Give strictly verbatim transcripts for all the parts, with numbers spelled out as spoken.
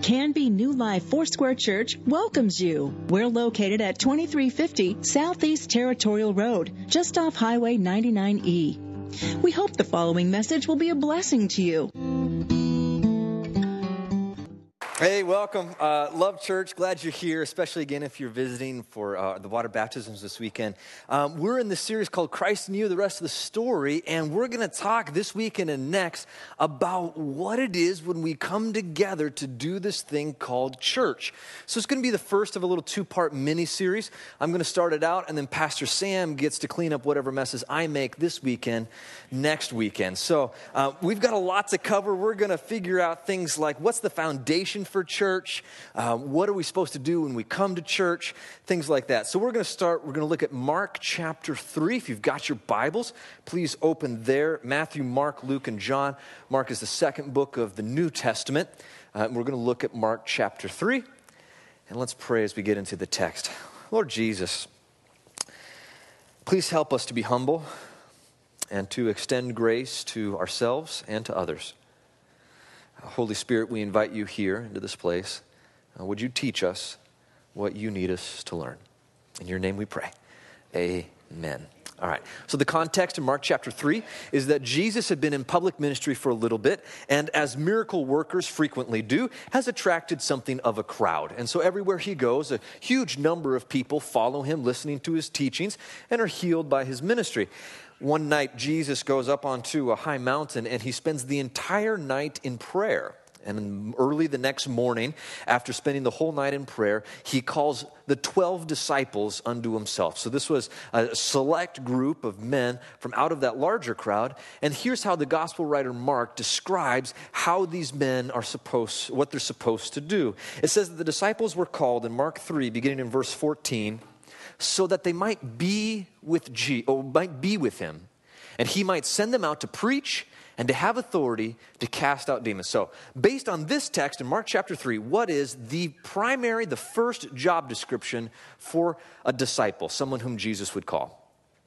Canby New Life Foursquare Church welcomes you. We're located at twenty-three fifty Southeast Territorial Road, just off Highway ninety-nine E. We hope the following message will be a blessing to you. Hey, welcome. Uh, love church. Glad you're here, especially again if you're visiting for uh, the water baptisms this weekend. Um, we're in this series called Christ in You, the rest of the story, and we're going to talk this weekend and next about what it is when we come together to do this thing called church. So it's going to be the first of a little two-part mini-series. I'm going to start it out, and then Pastor Sam gets to clean up whatever messes I make this weekend, next weekend. So uh, we've got a lot to cover. We're going to figure out things like what's the foundation for church, uh, what are we supposed to do when we come to church, things like that. So we're going to start, we're going to look at Mark chapter three. If you've got your Bibles, please open there. Matthew, Mark, Luke, and John. Mark is the second book of the New Testament. Uh, we're going to look at Mark chapter three, and let's pray as we get into the text. Lord Jesus, please help us to be humble and to extend grace to ourselves and to others. Holy Spirit, we invite you here into this place. Uh, would you teach us what you need us to learn? In your name we pray. Amen. All right. So the context in Mark chapter three is that Jesus had been in public ministry for a little bit, and as miracle workers frequently do, has attracted something of a crowd. And so everywhere he goes, a huge number of people follow him, listening to his teachings, and are healed by his ministry. One night, Jesus goes up onto a high mountain, and he spends the entire night in prayer. And early the next morning, after spending the whole night in prayer, he calls the twelve disciples unto himself. So this was a select group of men from out of that larger crowd. And here's how the gospel writer Mark describes how these men are supposed, what they're supposed to do. It says that the disciples were called in Mark three, beginning in verse fourteen, so that they might be with G, or might be with him, and he might send them out to preach and to have authority to cast out demons. So, based on this text in Mark chapter three, what is the primary, the first job description for a disciple, someone whom Jesus would call?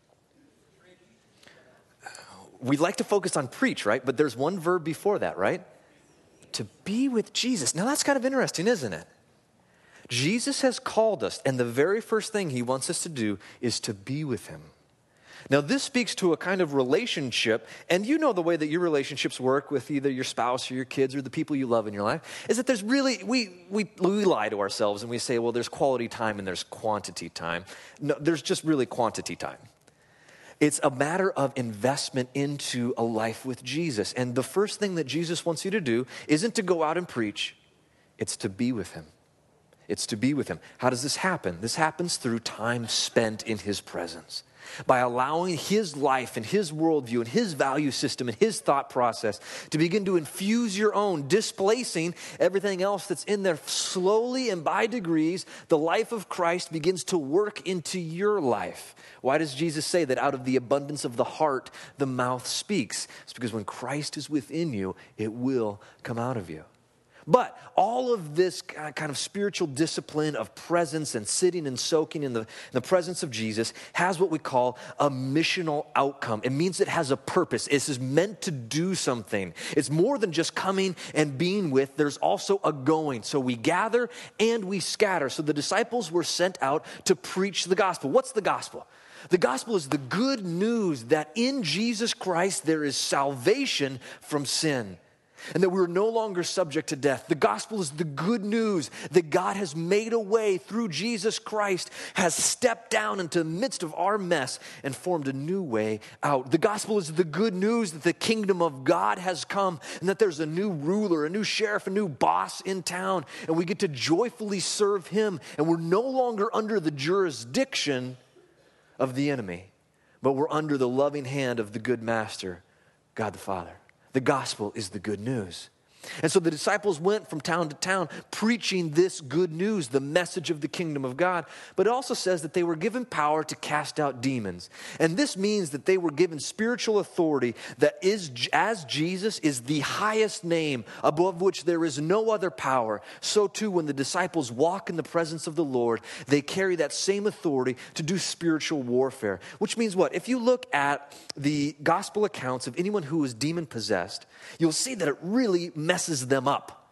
We like to focus on preach, right? But there's one verb before that, right? To be with Jesus. Now, that's kind of interesting, isn't it? Jesus has called us, and the very first thing he wants us to do is to be with him. Now, this speaks to a kind of relationship, and you know the way that your relationships work with either your spouse or your kids or the people you love in your life, is that there's really, we we, we lie to ourselves and we say, well, there's quality time and there's quantity time. No, there's just really quantity time. It's a matter of investment into a life with Jesus. And the first thing that Jesus wants you to do isn't to go out and preach, it's to be with him. It's to be with him. How does this happen? This happens through time spent in his presence. By allowing his life and his worldview and his value system and his thought process to begin to infuse your own, displacing everything else that's in there. Slowly and by degrees, the life of Christ begins to work into your life. Why does Jesus say that out of the abundance of the heart, the mouth speaks? It's because when Christ is within you, it will come out of you. But all of this kind of spiritual discipline of presence and sitting and soaking in the, in the presence of Jesus has what we call a missional outcome. It means it has a purpose. It is meant to do something. It's more than just coming and being with. There's also a going. So we gather and we scatter. So the disciples were sent out to preach the gospel. What's the gospel? The gospel is the good news that in Jesus Christ there is salvation from sin, and that we're no longer subject to death. The gospel is the good news that God has made a way through Jesus Christ, has stepped down into the midst of our mess and formed a new way out. The gospel is the good news that the kingdom of God has come and that there's a new ruler, a new sheriff, a new boss in town, and we get to joyfully serve him, and we're no longer under the jurisdiction of the enemy, but we're under the loving hand of the good master, God the Father. The gospel is the good news. And so the disciples went from town to town preaching this good news, the message of the kingdom of God. But it also says that they were given power to cast out demons. And this means that they were given spiritual authority that is, as Jesus is the highest name above which there is no other power, so too when the disciples walk in the presence of the Lord, they carry that same authority to do spiritual warfare. Which means what? If you look at the gospel accounts of anyone who is demon possessed, you'll see that it really messes them up.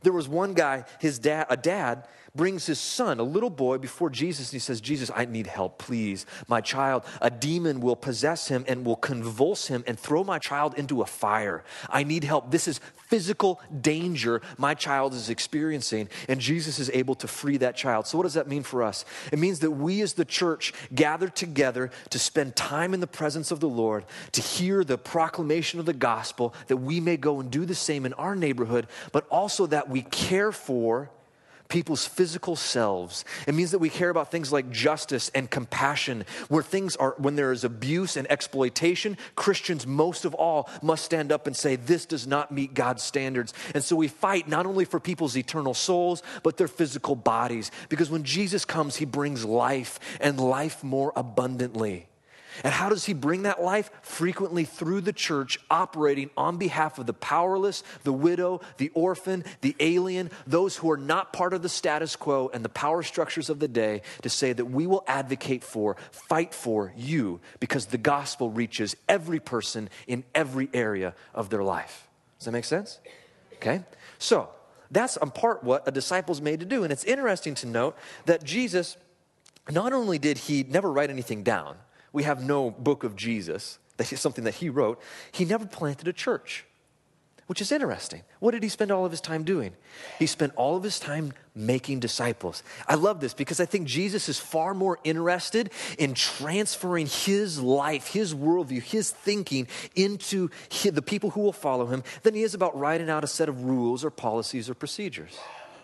There was one guy, his dad, a dad brings his son, a little boy, before Jesus, and he says, Jesus, I need help, please. My child, a demon will possess him and will convulse him and throw my child into a fire. I need help. This is physical danger my child is experiencing, and Jesus is able to free that child. So what does that mean for us? It means that we as the church gather together to spend time in the presence of the Lord, to hear the proclamation of the gospel, that we may go and do the same in our neighborhood, but also that we care for people's physical selves. It means that we care about things like justice and compassion. Where things are, when there is abuse and exploitation, Christians most of all must stand up and say, this does not meet God's standards. And so we fight not only for people's eternal souls, but their physical bodies. Because when Jesus comes, he brings life, and life more abundantly. And how does he bring that life? Frequently through the church, operating on behalf of the powerless, the widow, the orphan, the alien, those who are not part of the status quo and the power structures of the day, to say that we will advocate for, fight for you, because the gospel reaches every person in every area of their life. Does that make sense? Okay? So, that's in part what a disciple's made to do. And it's interesting to note that Jesus, not only did he never write anything down, we have no book of Jesus, that is something that he wrote. He never planted a church, which is interesting. What did he spend all of his time doing? He spent all of his time making disciples. I love this because I think Jesus is far more interested in transferring his life, his worldview, his thinking into the people who will follow him than he is about writing out a set of rules or policies or procedures.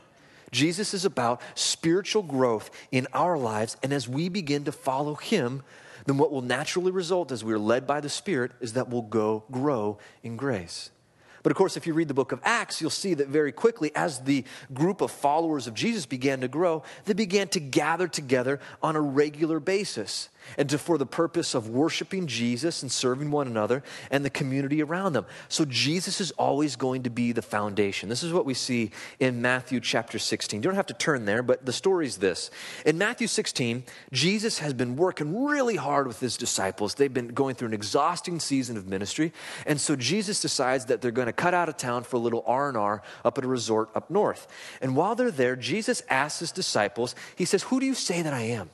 Jesus is about spiritual growth in our lives, and as we begin to follow him, then what will naturally result as we're led by the Spirit is that we'll go grow in grace. But of course, if you read the book of Acts, you'll see that very quickly, as the group of followers of Jesus began to grow, they began to gather together on a regular basis, and to, for the purpose of worshiping Jesus and serving one another and the community around them. So Jesus is always going to be the foundation. This is what we see in Matthew chapter sixteen. You don't have to turn there, but the story's this. In Matthew sixteen, Jesus has been working really hard with his disciples. They've been going through an exhausting season of ministry, and so Jesus decides that they're going to cut out of town for a little R and R up at a resort up north. And while they're there, Jesus asks his disciples, he says, who do you say that I am?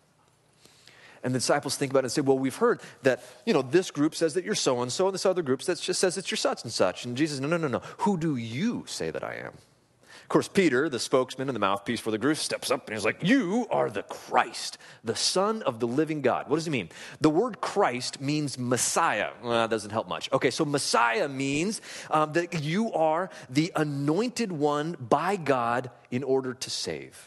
And the disciples think about it and say, well, we've heard that, you know, this group says that you're so-and-so, and this other group that just says that you're such and such. And Jesus, no, no, no, no. Who do you say that I am? Of course, Peter, the spokesman and the mouthpiece for the group, steps up and he's like, you are the Christ, the Son of the living God. What does he mean? The word Christ means Messiah. Well, that doesn't help much. Okay, so Messiah means um, that you are the anointed one by God in order to save.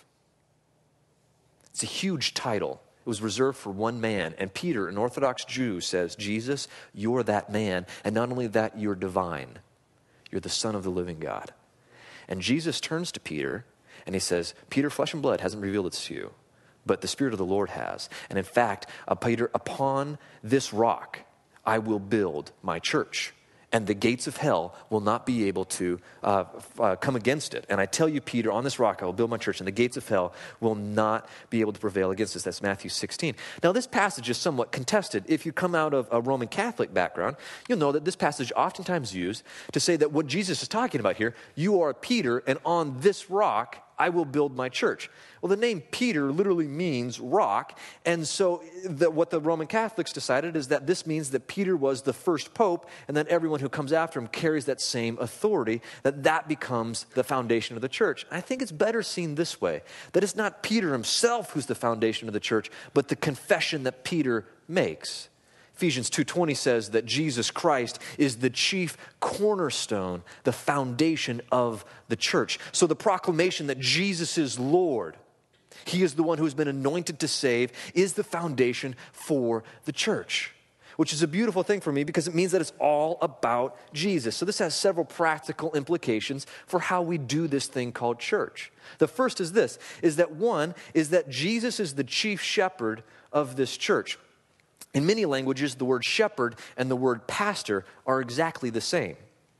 It's a huge title. It was reserved for one man. And Peter, an Orthodox Jew, says, Jesus, you're that man. And not only that, you're divine. You're the Son of the living God. And Jesus turns to Peter and he says, Peter, flesh and blood hasn't revealed this to you, but the Spirit of the Lord has. And in fact, uh, Peter, upon this rock, I will build my church. And the gates of hell will not be able to uh, uh, come against it. And I tell you, Peter, on this rock I will build my church, and the gates of hell will not be able to prevail against us. That's Matthew sixteen. Now, this passage is somewhat contested. If you come out of a Roman Catholic background, you'll know that this passage is oftentimes used to say that what Jesus is talking about here, you are Peter, and on this rock I will build my church. Well, the name Peter literally means rock, and so the, what the Roman Catholics decided is that this means that Peter was the first pope, and then everyone who comes after him carries that same authority, that that becomes the foundation of the church. I think it's better seen this way, that it's not Peter himself who's the foundation of the church, but the confession that Peter makes. Ephesians two twenty says that Jesus Christ is the chief cornerstone, the foundation of the church. So the proclamation that Jesus is Lord, he is the one who has been anointed to save, is the foundation for the church, which is a beautiful thing for me because it means that it's all about Jesus. So this has several practical implications for how we do this thing called church. The first is this, is that one, is that Jesus is the chief shepherd of this church. In many languages, the word shepherd and the word pastor are exactly the same.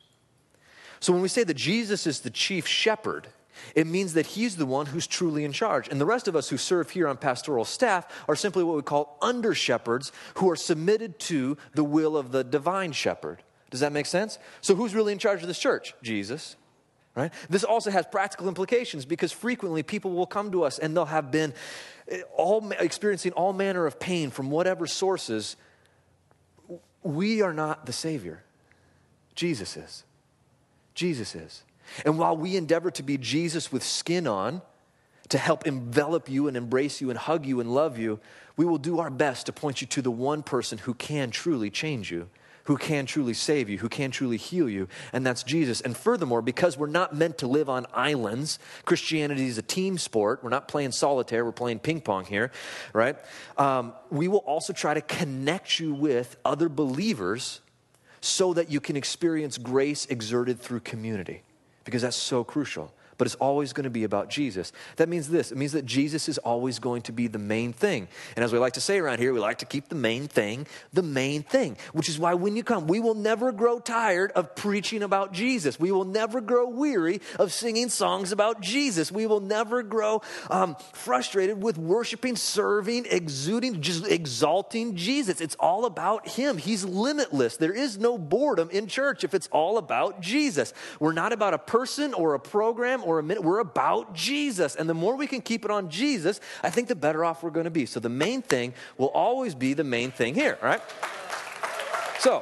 So when we say that Jesus is the chief shepherd, it means that he's the one who's truly in charge. And the rest of us who serve here on pastoral staff are simply what we call under shepherds who are submitted to the will of the divine shepherd. Does that make sense? So who's really in charge of this church? Jesus. right? This also has practical implications because frequently people will come to us and they'll have been all experiencing all manner of pain from whatever sources. We are not the Savior. Jesus is. Jesus is. And while we endeavor to be Jesus with skin on, to help envelop you and embrace you and hug you and love you, we will do our best to point you to the one person who can truly change you, who can truly save you, who can truly heal you, and that's Jesus. And furthermore, because we're not meant to live on islands, Christianity is a team sport. We're not playing solitaire, we're playing ping pong here, right? Um, we will also try to connect you with other believers so that you can experience grace exerted through community, because that's so crucial. But it's always going to be about Jesus. That means this. It means that Jesus is always going to be the main thing. And as we like to say around here, we like to keep the main thing the main thing, which is why when you come, we will never grow tired of preaching about Jesus. We will never grow weary of singing songs about Jesus. We will never grow um, frustrated with worshiping, serving, exuding, just exalting Jesus. It's all about him. He's limitless. There is no boredom in church if it's all about Jesus. We're not about a person or a program or a minute. We're about Jesus. And the more we can keep it on Jesus, I think the better off we're going to be. So the main thing will always be the main thing here, all right? So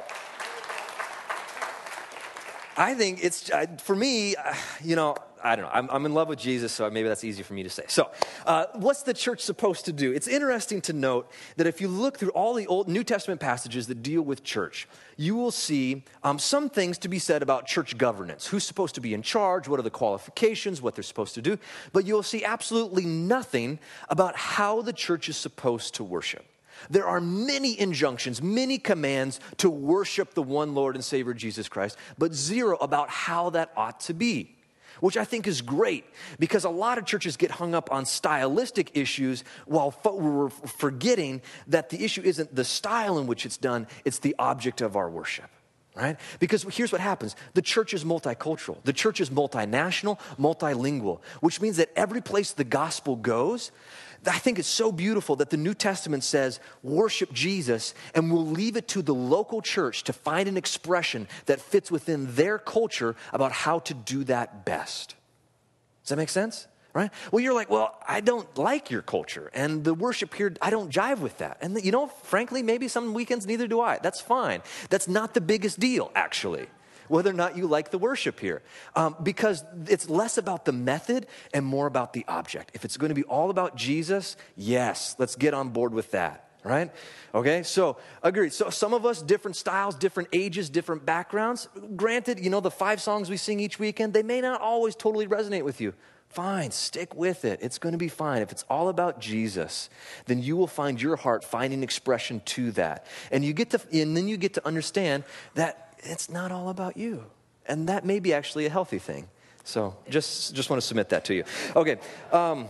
I think it's, for me, you know, I don't know. I'm, I'm in love with Jesus, so maybe that's easy for me to say. So uh, what's the church supposed to do? It's interesting to note that if you look through all the Old New Testament passages that deal with church, you will see um, some things to be said about church governance. Who's supposed to be in charge? What are the qualifications? What they're supposed to do? But you'll see absolutely nothing about how the church is supposed to worship. There are many injunctions, many commands to worship the one Lord and Savior Jesus Christ, but zero about how that ought to be, which I think is great because a lot of churches get hung up on stylistic issues while we're forgetting that the issue isn't the style in which it's done, it's the object of our worship. Right? Because here's what happens. The church is multicultural. The church is multinational, multilingual, which means that every place the gospel goes, I think it's so beautiful that the New Testament says, worship Jesus, and we'll leave it to the local church to find an expression that fits within their culture about how to do that best. Does that make sense? Right? Well, you're like, well, I don't like your culture, and the worship here, I don't jive with that. And you know, frankly, maybe some weekends, neither do I. That's fine. That's not the biggest deal, actually, whether or not you like the worship here. Um, because it's less about the method and more about the object. If it's going to be all about Jesus, yes, let's get on board with that. Right? Okay, so agreed. So some of us, different styles, different ages, different backgrounds. Granted, you know, the five songs we sing each weekend, they may not always totally resonate with you. Fine, stick with it. It's going to be fine. If it's all about Jesus, then you will find your heart finding expression to that. And you get to, and then you get to understand that it's not all about you. And that may be actually a healthy thing. So just, just want to submit that to you. Okay. Um,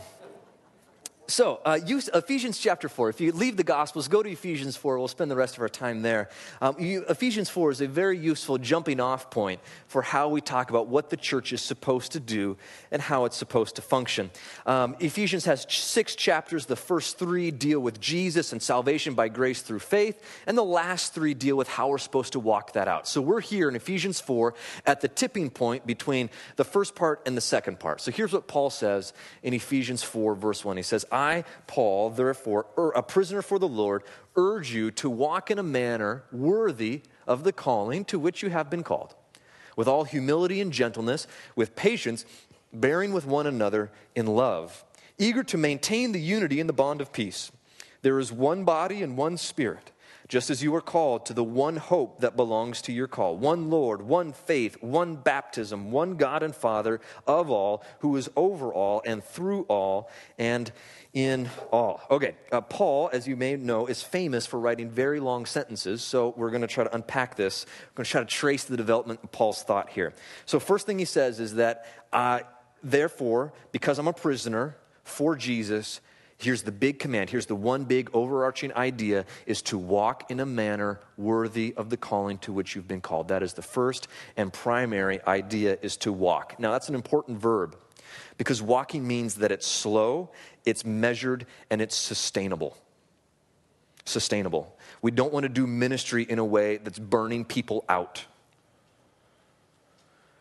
So, uh, use Ephesians chapter four. If you leave the Gospels, go to Ephesians four. We'll spend the rest of our time there. Um, you, Ephesians four is a very useful jumping off point for how we talk about what the church is supposed to do and how it's supposed to function. Um, Ephesians has six chapters. The first three deal with Jesus and salvation by grace through faith, and the last three deal with how we're supposed to walk that out. So we're here in Ephesians four at the tipping point between the first part and the second part. So here's what Paul says in Ephesians four, verse one. He says, I, Paul, therefore, a prisoner for the Lord, urge you to walk in a manner worthy of the calling to which you have been called, with all humility and gentleness, with patience, bearing with one another in love, eager to maintain the unity in the bond of peace. There is one body and one Spirit, just as you are called to the one hope that belongs to your call, one Lord, one faith, one baptism, one God and Father of all, who is over all and through all and in all. Okay, uh, Paul, as you may know, is famous for writing very long sentences, so we're going to try to unpack this. We're going to try to trace the development of Paul's thought here. So first thing he says is that, uh, therefore, because I'm a prisoner for Jesus, here's the big command. Here's the one big overarching idea is to walk in a manner worthy of the calling to which you've been called. That is the first and primary idea, is to walk. Now, that's an important verb because walking means that it's slow, it's measured, and it's sustainable. Sustainable. We don't want to do ministry in a way that's burning people out.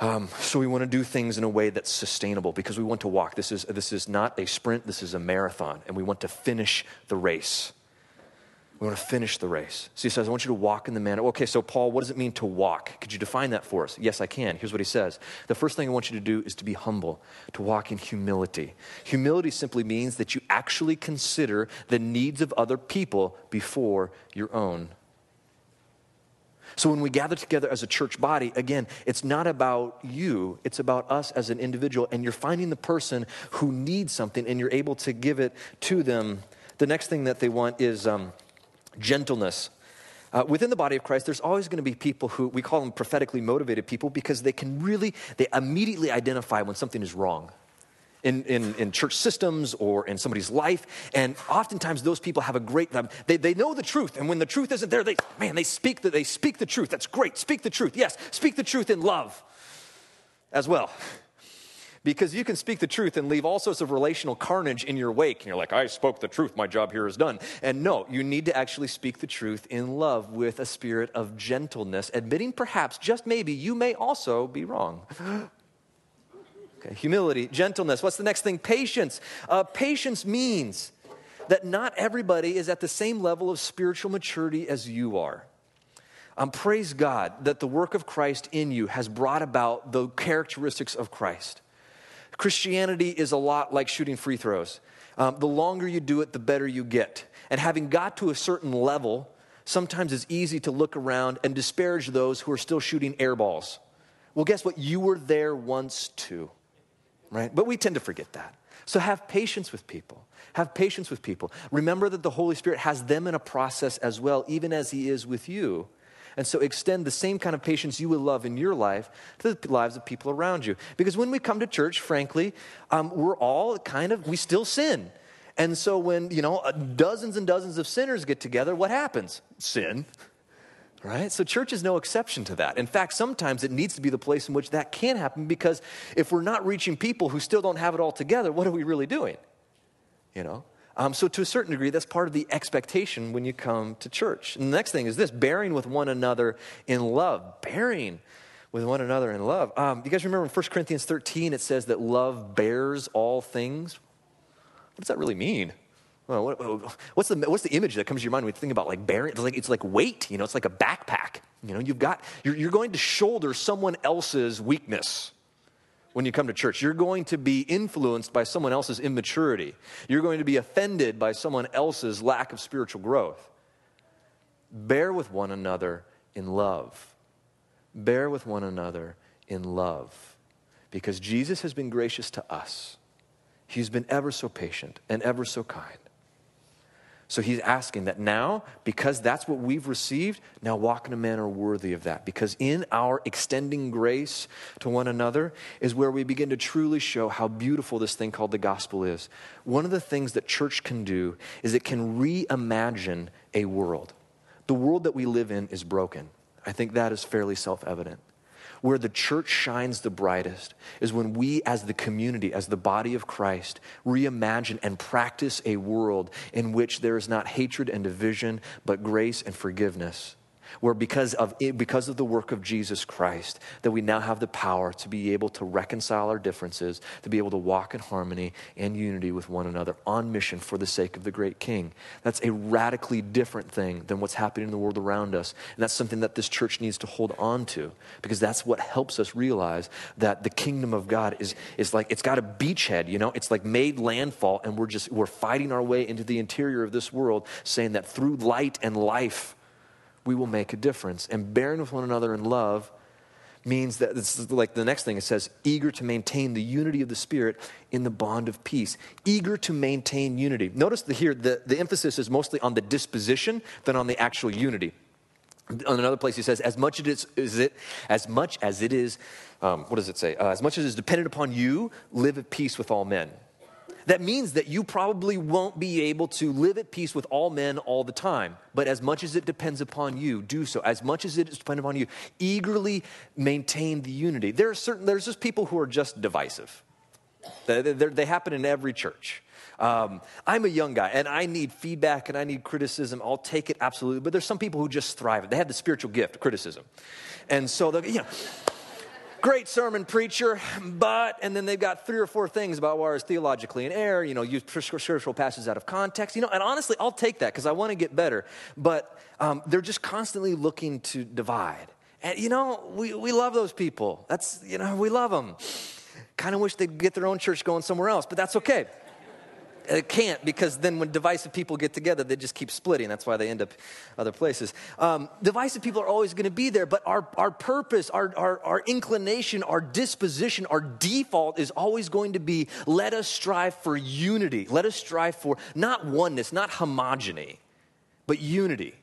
Um, so we want to do things in a way that's sustainable because we want to walk. This is, this is not a sprint, this is a marathon, and we want to finish the race. We want to finish the race. So he says, I want you to walk in the manner. Okay, so Paul, what does it mean to walk? Could you define that for us? Yes, I can. Here's what he says. The first thing I want you to do is to be humble, to walk in humility. Humility simply means that you actually consider the needs of other people before your own. So when we gather together as a church body, again, it's not about you, it's about us as an individual, and you're finding the person who needs something and you're able to give it to them. The next thing that they want is um, gentleness. Uh, within the body of Christ, there's always going to be people who, we call them prophetically motivated people because they can really, they immediately identify when something is wrong in, in, in church systems or in somebody's life. And oftentimes those people have a great, they, they know the truth. And when the truth isn't there, they, man, they speak, the, they speak the truth. That's great. Speak the truth. Yes, speak the truth in love as well. Because you can speak the truth and leave all sorts of relational carnage in your wake. And you're like, I spoke the truth, my job here is done. And no, you need to actually speak the truth in love with a spirit of gentleness, admitting perhaps, just maybe, you may also be wrong. Okay, humility, gentleness. What's the next thing? Patience. Uh, patience means that not everybody is at the same level of spiritual maturity as you are. Um, praise God that the work of Christ in you has brought about the characteristics of Christ. Christianity is a lot like shooting free throws. Um, the longer you do it, the better you get. And having got to a certain level, sometimes it's easy to look around and disparage those who are still shooting air balls. Well, guess what? You were there once too, right? But we tend to forget that. So have patience with people. Have patience with people. Remember that the Holy Spirit has them in a process as well, even as he is with you. And so extend the same kind of patience you would love in your life to the lives of people around you. Because when we come to church, frankly, um, we're all kind of, we still sin. And so when, you know, dozens and dozens of sinners get together, what happens? Sin, right? So church is no exception to that. In fact, sometimes it needs to be the place in which that can happen because if we're not reaching people who still don't have it all together, what are we really doing? You know? Um, so to a certain degree, that's part of the expectation when you come to church. And the next thing is this, bearing with one another in love. Bearing with one another in love. Um, you guys remember in First Corinthians thirteen, it says that love bears all things? What does that really mean? Well, what, what's the what's the image that comes to your mind when you think about like bearing? It's like, it's like weight, you know, it's like a backpack. You know, you've got, you're, you're going to shoulder someone else's weakness. When you come to church, you're going to be influenced by someone else's immaturity. You're going to be offended by someone else's lack of spiritual growth. Bear with one another in love. Bear with one another in love. Because Jesus has been gracious to us. He's been ever so patient and ever so kind. So he's asking that now, because that's what we've received, now walk in a manner worthy of that. Because in our extending grace to one another is where we begin to truly show how beautiful this thing called the gospel is. One of the things that church can do is it can reimagine a world. The world that we live in is broken. I think that is fairly self-evident. Where the church shines the brightest is when we as the community, as the body of Christ, reimagine and practice a world in which there is not hatred and division, but grace and forgiveness. Where because of it, because of the work of Jesus Christ, that we now have the power to be able to reconcile our differences, to be able to walk in harmony and unity with one another on mission for the sake of the great King. That's a radically different thing than what's happening in the world around us. And that's something that this church needs to hold on to, because that's what helps us realize that the kingdom of God is, is like, it's got a beachhead, you know, it's like made landfall, and we're just, we're fighting our way into the interior of this world, saying that through light and life, we will make a difference. And bearing with one another in love means that, it's like the next thing, it says, eager to maintain the unity of the Spirit in the bond of peace. Eager to maintain unity. Notice that here, the, the emphasis is mostly on the disposition than on the actual unity. On another place, he says, as much as it is, is it, as much as it is, um, what does it say? Uh, as much as it is dependent upon you, live at peace with all men. That means that you probably won't be able to live at peace with all men all the time. But as much as it depends upon you, do so. As much as it is dependent upon you, eagerly maintain the unity. There are certain, there's just people who are just divisive. They, they, they happen in every church. Um, I'm a young guy, and I need feedback, and I need criticism. I'll take it, absolutely. But there's some people who just thrive. They have the spiritual gift of criticism. And so, you know... Great sermon, preacher, but, and then they've got three or four things about why it's theologically in error, you know, use scriptural passages out of context, you know, and honestly, I'll take that because I want to get better, but um, they're just constantly looking to divide. And, you know, we, we love those people. That's, you know, we love them. Kind of wish they'd get their own church going somewhere else, but that's okay. It can't, because then when divisive people get together, they just keep splitting. That's why they end up other places. Um, divisive people are always going to be there, but our, our purpose, our, our, our inclination, our disposition, our default is always going to be, let us strive for unity. Let us strive for not oneness, not homogeny, but unity.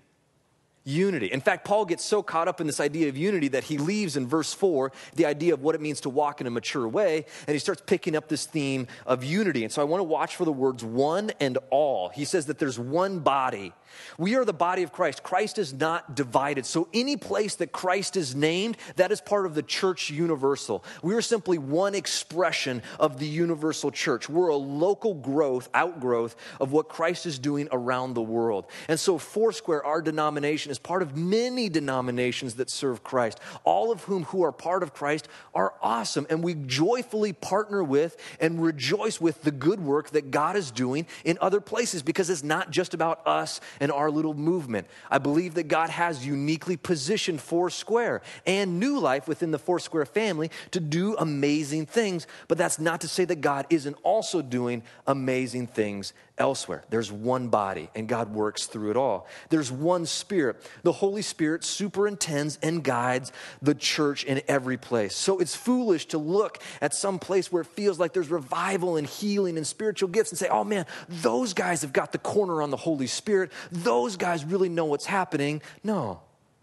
Unity. In fact, Paul gets so caught up in this idea of unity that he leaves in verse four the idea of what it means to walk in a mature way, and he starts picking up this theme of unity. And so I want to watch for the words one and all. He says that there's one body. We are the body of Christ. Christ is not divided. So any place that Christ is named, that is part of the church universal. We are simply one expression of the universal church. We're a local growth, outgrowth of what Christ is doing around the world. And so Foursquare, our denomination, is part of many denominations that serve Christ, all of whom who are part of Christ are awesome. And we joyfully partner with and rejoice with the good work that God is doing in other places, because it's not just about us and our little movement. I believe that God has uniquely positioned Foursquare and New Life within the Foursquare family to do amazing things, but that's not to say that God isn't also doing amazing things elsewhere. There's one body, and God works through it all. There's one Spirit. The Holy Spirit superintends and guides the church in every place. So it's foolish to look at some place where it feels like there's revival and healing and spiritual gifts and say, oh man, those guys have got the corner on the Holy Spirit. Those guys really know what's happening. No,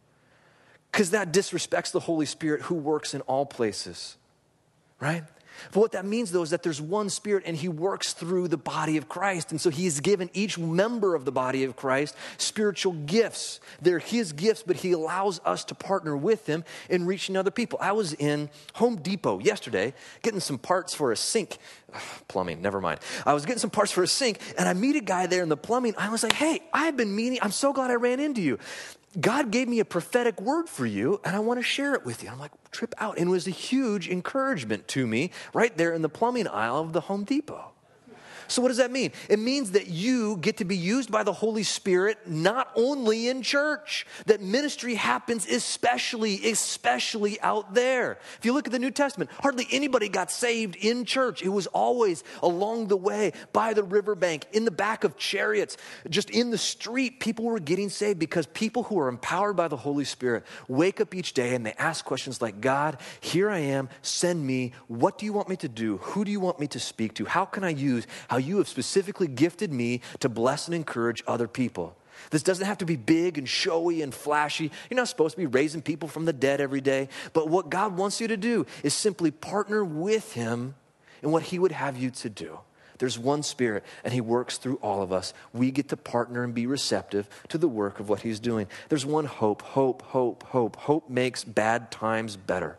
because that disrespects the Holy Spirit who works in all places, right? But what that means, though, is that there's one Spirit and he works through the body of Christ. And so he has given each member of the body of Christ spiritual gifts. They're his gifts, but he allows us to partner with him in reaching other people. I was in Home Depot yesterday getting some parts for a sink. Ugh, plumbing, never mind. I was getting some parts for a sink, and I meet a guy there in the plumbing. I was like, hey, I've been meaning, I'm so glad I ran into you. God gave me a prophetic word for you, and I want to share it with you. I'm like, trip out. And it was a huge encouragement to me right there in the plumbing aisle of the Home Depot. So what does that mean? It means that you get to be used by the Holy Spirit not only in church, that ministry happens especially, especially out there. If you look at the New Testament, hardly anybody got saved in church. It was always along the way, by the riverbank, in the back of chariots, just in the street. People were getting saved because people who are empowered by the Holy Spirit wake up each day and they ask questions like, God, here I am, send me. What do you want me to do? Who do you want me to speak to? How can I use how you have specifically gifted me to bless and encourage other people? This doesn't have to be big and showy and flashy. You're not supposed to be raising people from the dead every day. But what God wants you to do is simply partner with him in what he would have you to do. There's one Spirit, and he works through all of us. We get to partner and be receptive to the work of what he's doing. There's one hope, hope, hope, hope. Hope makes bad times better.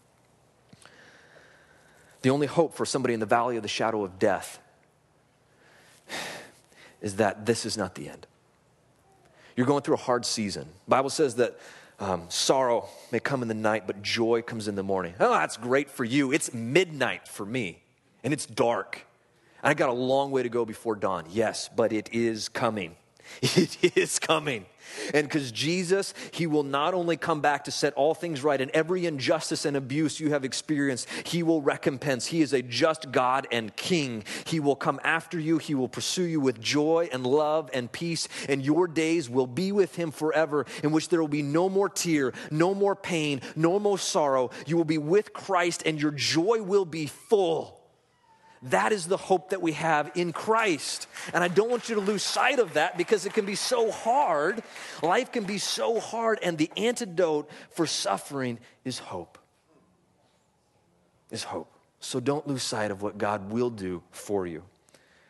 The only hope for somebody in the valley of the shadow of death is that this is not the end. You're going through a hard season. The Bible says that um, sorrow may come in the night, but joy comes in the morning. Oh, that's great for you. It's midnight for me, and it's dark. I got a long way to go before dawn. Yes, but it is coming. It is coming. And because Jesus, he will not only come back to set all things right, and every injustice and abuse you have experienced, he will recompense. He is a just God and King. He will come after you. He will pursue you with joy and love and peace, and your days will be with him forever, in which there will be no more tear, no more pain, no more sorrow. You will be with Christ, and your joy will be full. That is the hope that we have in Christ. And I don't want you to lose sight of that, because it can be so hard. Life can be so hard, and the antidote for suffering is hope. Is hope. So don't lose sight of what God will do for you.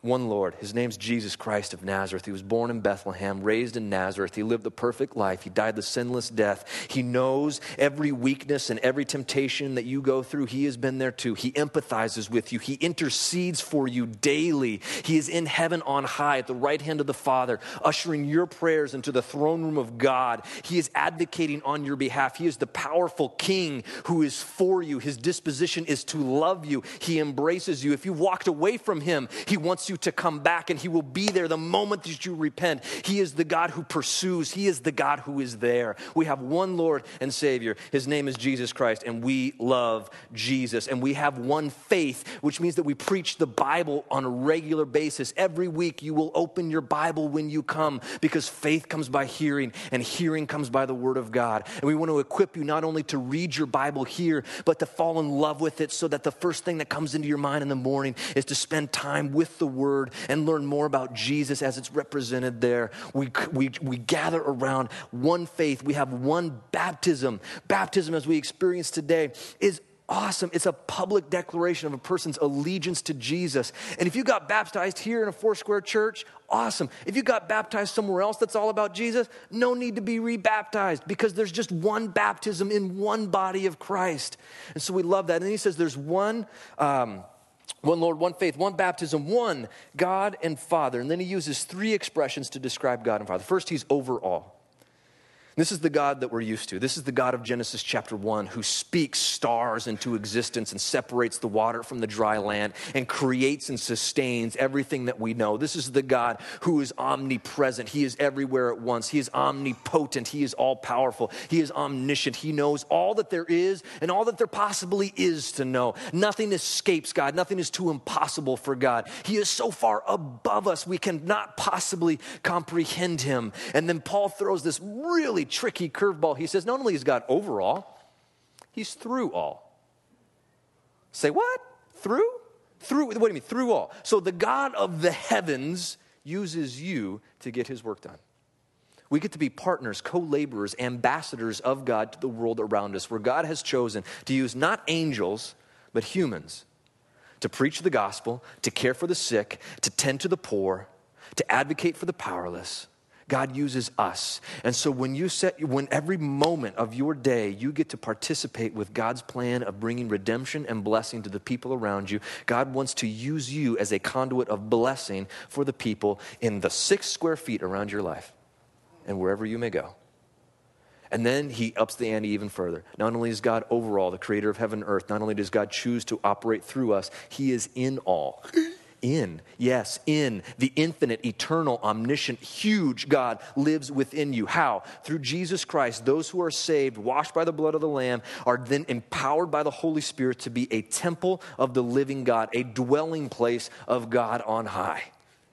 one Lord. His name's Jesus Christ of Nazareth. He was born in Bethlehem, raised in Nazareth. He lived the perfect life. He died the sinless death. He knows every weakness and every temptation that you go through. He has been there too. He empathizes with you. He intercedes for you daily. He is in heaven on high at the right hand of the Father, ushering your prayers into the throne room of God. He is advocating on your behalf. He is the powerful King who is for you. His disposition is to love you. He embraces you. If you walked away from him, he wants you to come back, and he will be there the moment that you repent. He is the God who pursues. He is the God who is there. We have one Lord and Savior. His name is Jesus Christ, and we love Jesus. And we have one faith, which means that we preach the Bible on a regular basis. Every week you will open your Bible when you come, because faith comes by hearing, and hearing comes by the word of God. And we want to equip you not only to read your Bible here, but to fall in love with it, so that the first thing that comes into your mind in the morning is to spend time with the word and learn more about Jesus as it's represented there. We, we, we gather around one faith. We have one baptism. Baptism, as we experience today, is awesome. It's a public declaration of a person's allegiance to Jesus. And if you got baptized here in a Foursquare church, awesome. If you got baptized somewhere else that's all about Jesus, no need to be rebaptized, because there's just one baptism in one body of Christ. And so we love that. And then he says there's one... Um, One Lord, one faith, one baptism, one God and Father. And then he uses three expressions to describe God and Father. First, he's over all. This is the God that we're used to. This is the God of Genesis chapter one, who speaks stars into existence and separates the water from the dry land and creates and sustains everything that we know. This is the God who is omnipresent. He is everywhere at once. He is omnipotent. He is all-powerful. He is omniscient. He knows all that there is and all that there possibly is to know. Nothing escapes God. Nothing is too impossible for God. He is so far above us, we cannot possibly comprehend him. And then Paul throws this really tricky curveball. He says, not only is God over all, he's through all. Say what? Through? Through, what do you mean, through all? So the God of the heavens uses you to get his work done. We get to be partners, co-laborers, ambassadors of God to the world around us, where God has chosen to use not angels, but humans to preach the gospel, to care for the sick, to tend to the poor, to advocate for the powerless. God uses us. And so when you set, when every moment of your day, you get to participate with God's plan of bringing redemption and blessing to the people around you, God wants to use you as a conduit of blessing for the people in the six square feet around your life and wherever you may go. And then he ups the ante even further. Not only is God over all, the creator of heaven and earth, not only does God choose to operate through us, he is in all. In, yes, in the infinite, eternal, omniscient, huge God lives within you. How? Through Jesus Christ, those who are saved, washed by the blood of the Lamb, are then empowered by the Holy Spirit to be a temple of the living God, a dwelling place of God on high.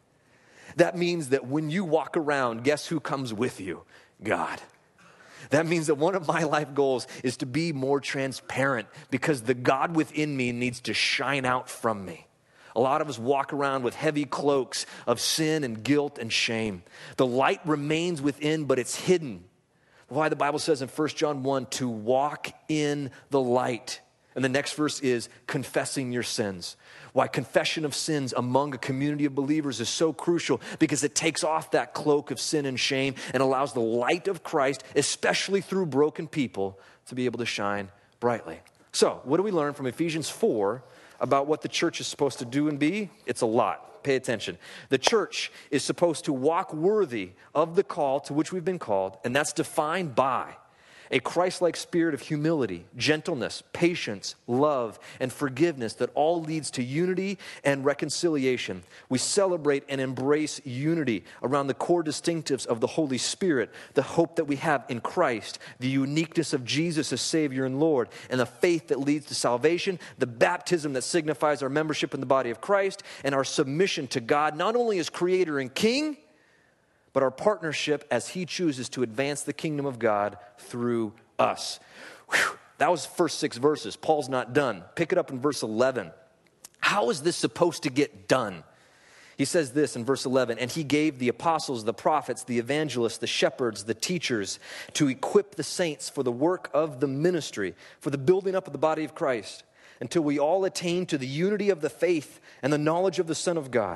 That means that when you walk around, guess who comes with you? God. That means that one of my life goals is to be more transparent, because the God within me needs to shine out from me. A lot of us walk around with heavy cloaks of sin and guilt and shame. The light remains within, but it's hidden. Why the Bible says in First John one to walk in the light. And the next verse is confessing your sins. Why confession of sins among a community of believers is so crucial, because it takes off that cloak of sin and shame and allows the light of Christ, especially through broken people, to be able to shine brightly. So, what do we learn from Ephesians four about what the church is supposed to do and be? It's a lot. Pay attention. The church is supposed to walk worthy of the call to which we've been called, and that's defined by a Christ-like spirit of humility, gentleness, patience, love, and forgiveness that all leads to unity and reconciliation. We celebrate and embrace unity around the core distinctives of the Holy Spirit, the hope that we have in Christ, the uniqueness of Jesus as Savior and Lord, and the faith that leads to salvation, the baptism that signifies our membership in the body of Christ, and our submission to God, not only as Creator and King, but our partnership as he chooses to advance the kingdom of God through us. Whew, that was the first six verses. Paul's not done. Pick it up in verse eleven. How is this supposed to get done? He says this in verse eleven, and he gave the apostles, the prophets, the evangelists, the shepherds, the teachers to equip the saints for the work of the ministry, for the building up of the body of Christ, until we all attain to the unity of the faith and the knowledge of the Son of God,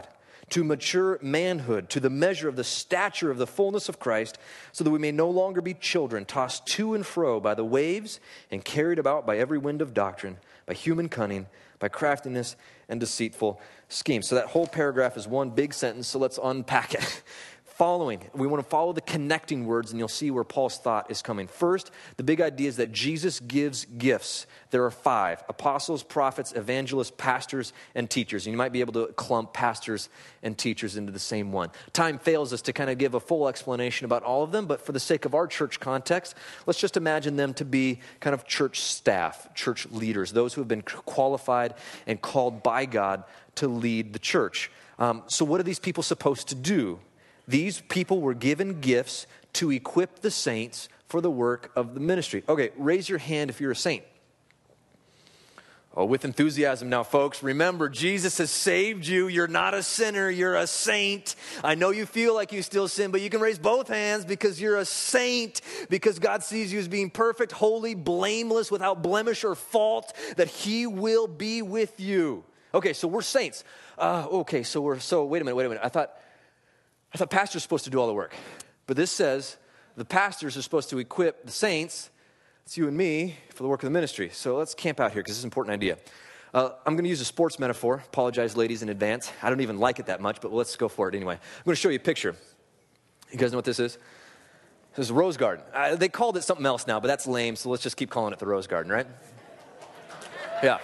to mature manhood, to the measure of the stature of the fullness of Christ, so that we may no longer be children, tossed to and fro by the waves and carried about by every wind of doctrine, by human cunning, by craftiness and deceitful schemes. So that whole paragraph is one big sentence, so let's unpack it. Following, we want to follow the connecting words, and you'll see where Paul's thought is coming. First, the big idea is that Jesus gives gifts. There are five: apostles, prophets, evangelists, pastors, and teachers. And you might be able to clump pastors and teachers into the same one. Time fails us to kind of give a full explanation about all of them, but for the sake of our church context, let's just imagine them to be kind of church staff, church leaders, those who have been qualified and called by God to lead the church. Um, so what are these people supposed to do? These people were given gifts to equip the saints for the work of the ministry. Okay, raise your hand if you're a saint. Oh, with enthusiasm now, folks. Remember, Jesus has saved you. You're not a sinner. You're a saint. I know you feel like you still sin, but you can raise both hands because you're a saint, because God sees you as being perfect, holy, blameless, without blemish or fault, that he will be with you. Okay, so we're saints. Uh, okay, so we're, so wait a minute, wait a minute. I thought... I thought pastors are supposed to do all the work. But this says the pastors are supposed to equip the saints, it's you and me, for the work of the ministry. So let's camp out here because this is an important idea. Uh, I'm going to use a sports metaphor. Apologize, ladies, in advance. I don't even like it that much, but let's go for it anyway. I'm going to show you a picture. You guys know what this is? This is a rose garden. Uh, they called it something else now, but that's lame, so let's just keep calling it the rose garden, right? Yeah.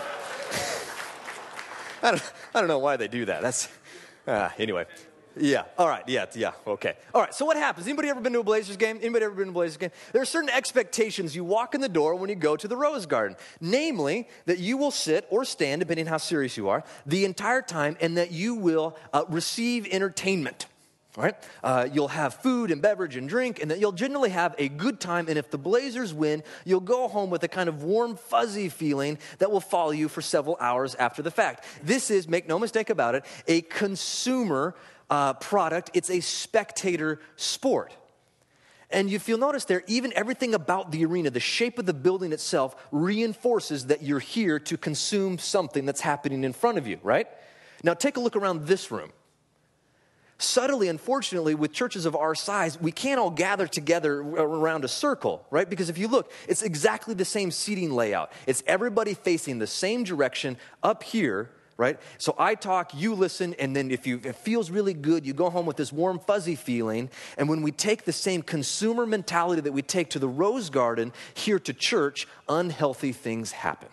I don't, I don't know why they do that. That's, uh, anyway. Yeah, all right, yeah, yeah, okay. All right, so what happens? Anybody ever been to a Blazers game? Anybody ever been to a Blazers game? There are certain expectations you walk in the door when you go to the Rose Garden. Namely, that you will sit or stand, depending on how serious you are, the entire time, and that you will uh, receive entertainment. All right? Uh, you'll have food and beverage and drink, and that you'll generally have a good time, and if the Blazers win, you'll go home with a kind of warm, fuzzy feeling that will follow you for several hours after the fact. This is, make no mistake about it, a consumer Uh, product. It's a spectator sport. And if you'll notice there, even everything about the arena, the shape of the building itself, reinforces that you're here to consume something that's happening in front of you, right? Now take a look around this room. Subtly, unfortunately, with churches of our size, we can't all gather together around a circle, right? Because if you look, it's exactly the same seating layout. It's everybody facing the same direction up here, right? So I talk, you listen, and then if, you, if it feels really good, you go home with this warm, fuzzy feeling. And when we take the same consumer mentality that we take to the Rose Garden here to church, unhealthy things happen.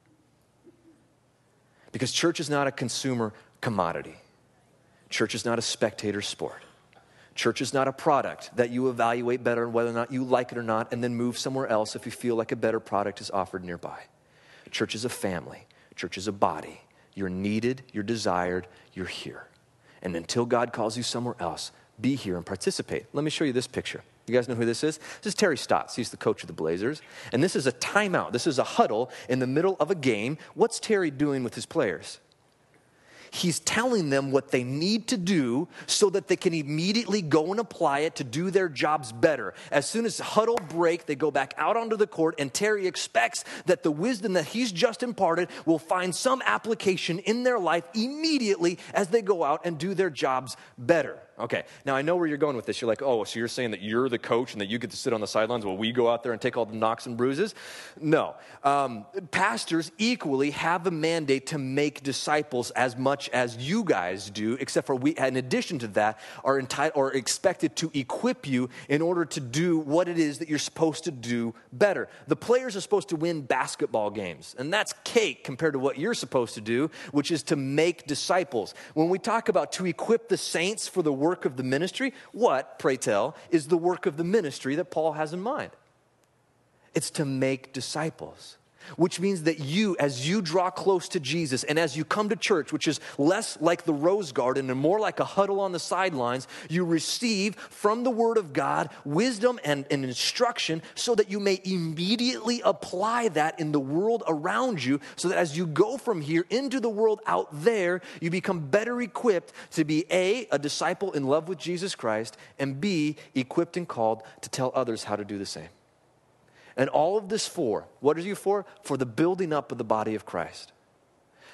Because church is not a consumer commodity. Church is not a spectator sport. Church is not a product that you evaluate better whether or not you like it or not, and then move somewhere else if you feel like a better product is offered nearby. Church is a family. Church is a body. You're needed, you're desired, you're here. And until God calls you somewhere else, be here and participate. Let me show you this picture. You guys know who this is? This is Terry Stotts. He's the coach of the Blazers. And this is a timeout. This is a huddle in the middle of a game. What's Terry doing with his players? He's telling them what they need to do so that they can immediately go and apply it to do their jobs better. As soon as huddle break, they go back out onto the court, and Terry expects that the wisdom that he's just imparted will find some application in their life immediately as they go out and do their jobs better. Okay, now I know where you're going with this. You're like, oh, so you're saying that you're the coach and that you get to sit on the sidelines while we go out there and take all the knocks and bruises? No. Um, pastors equally have a mandate to make disciples as much as you guys do, except for we, in addition to that, are entitled or expected to equip you in order to do what it is that you're supposed to do better. The players are supposed to win basketball games, and that's cake compared to what you're supposed to do, which is to make disciples. When we talk about to equip the saints for the work of the ministry, what, pray tell, is the work of the ministry that Paul has in mind? It's to make disciples, which means that you, as you draw close to Jesus and as you come to church, which is less like the Rose Garden and more like a huddle on the sidelines, you receive from the Word of God wisdom and, and instruction so that you may immediately apply that in the world around you, so that as you go from here into the world out there, you become better equipped to be A, a disciple in love with Jesus Christ, and B, equipped and called to tell others how to do the same. And all of this for, what are you for? For the building up of the body of Christ.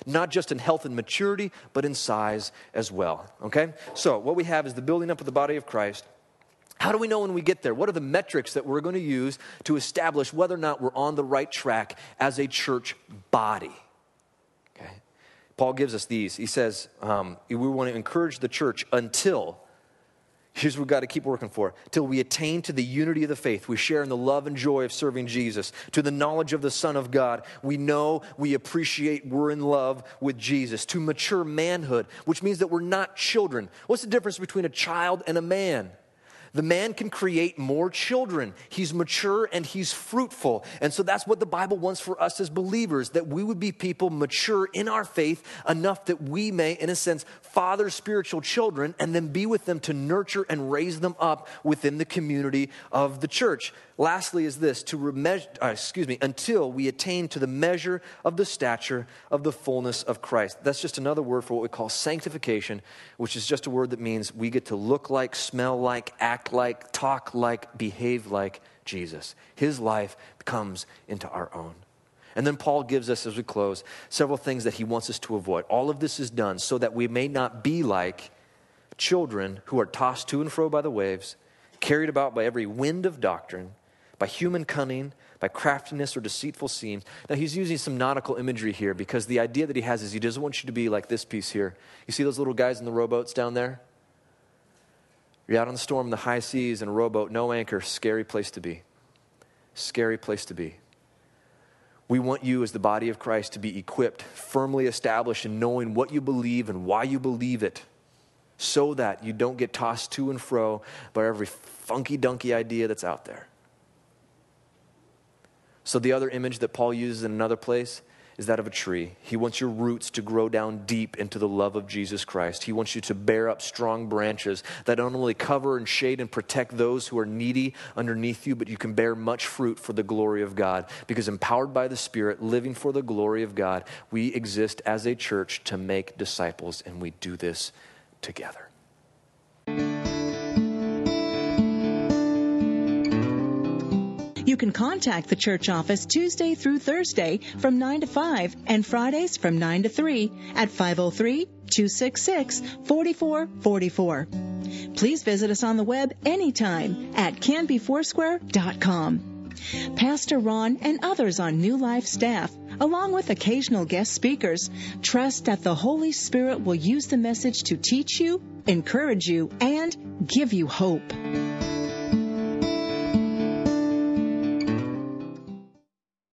not just in health and maturity, but in size as well, okay? So what we have is the building up of the body of Christ. How do we know when we get there? What are the metrics that we're going to use to establish whether or not we're on the right track as a church body? Okay. Paul gives us these. He says, um, we want to encourage the church until, here's what we've got to keep working for, till we attain to the unity of the faith. We share in the love and joy of serving Jesus, to the knowledge of the Son of God. We know, we appreciate, we're in love with Jesus, to mature manhood, which means that we're not children. What's the difference between a child and a man? The man can create more children. He's mature and he's fruitful. And so that's what the Bible wants for us as believers, that we would be people mature in our faith enough that we may, in a sense, father spiritual children and then be with them to nurture and raise them up within the community of the church. Lastly is this, to remeasure, uh, excuse me, until we attain to the measure of the stature of the fullness of Christ. That's just another word for what we call sanctification, which is just a word that means we get to look like, smell like, act like, talk like, behave like Jesus. His life comes into our own. And then Paul gives us, as we close, several things that he wants us to avoid. All of this is done so that we may not be like children who are tossed to and fro by the waves, carried about by every wind of doctrine, by human cunning, by craftiness or deceitful schemes. Now he's using some nautical imagery here because the idea that he has is he doesn't want you to be like this piece here. You see those little guys in the rowboats down there? You're out on the storm, the high seas, in a rowboat, no anchor, scary place to be. Scary place to be. We want you as the body of Christ to be equipped, firmly established in knowing what you believe and why you believe it, so that you don't get tossed to and fro by every funky dunky idea that's out there. So the other image that Paul uses in another place is that of a tree. He wants your roots to grow down deep into the love of Jesus Christ. He wants you to bear up strong branches that not only cover and shade and protect those who are needy underneath you, but you can bear much fruit for the glory of God. Because empowered by the Spirit, living for the glory of God, we exist as a church to make disciples, and we do this together. You can contact the church office Tuesday through Thursday from nine to five and Fridays from nine to three at five oh three, two six six, four four four four. Please visit us on the web anytime at canby foursquare dot com. Pastor Ron and others on New Life staff, along with occasional guest speakers, trust that the Holy Spirit will use the message to teach you, encourage you, and give you hope.